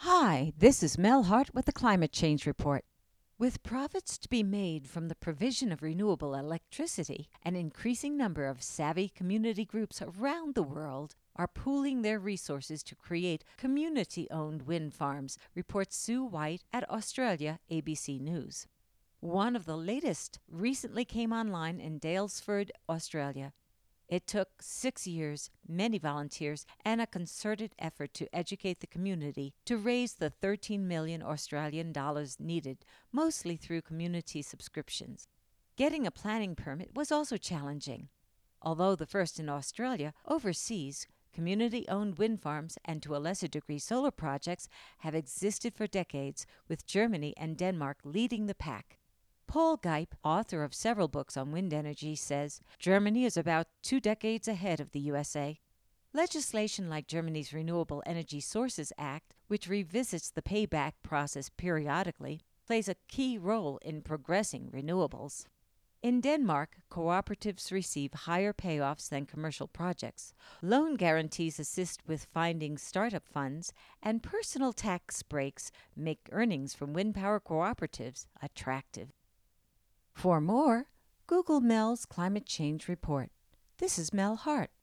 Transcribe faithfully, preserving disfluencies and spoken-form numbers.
Hi, this is Mel Hart with the Climate Change Report. With profits to be made from the provision of renewable electricity, an increasing number of savvy community groups around the world are pooling their resources to create community-owned wind farms, reports Sue White at Australia A B C News. One of the latest recently came online in Daylesford, Australia. It took six years, many volunteers, and a concerted effort to educate the community to raise the thirteen million Australian dollars needed, mostly through community subscriptions. Getting a planning permit was also challenging. Although the first in Australia, overseas, community-owned wind farms and to a lesser degree solar projects have existed for decades, with Germany and Denmark leading the pack. Paul Geip, author of several books on wind energy, says Germany is about two decades ahead of the U S A. Legislation like Germany's Renewable Energy Sources Act, which revisits the payback process periodically, plays a key role in progressing renewables. In Denmark, cooperatives receive higher payoffs than commercial projects. Loan guarantees assist with finding startup funds, and personal tax breaks make earnings from wind power cooperatives attractive. For more, Google Mel's Climate Change Report. This is Mel Hart.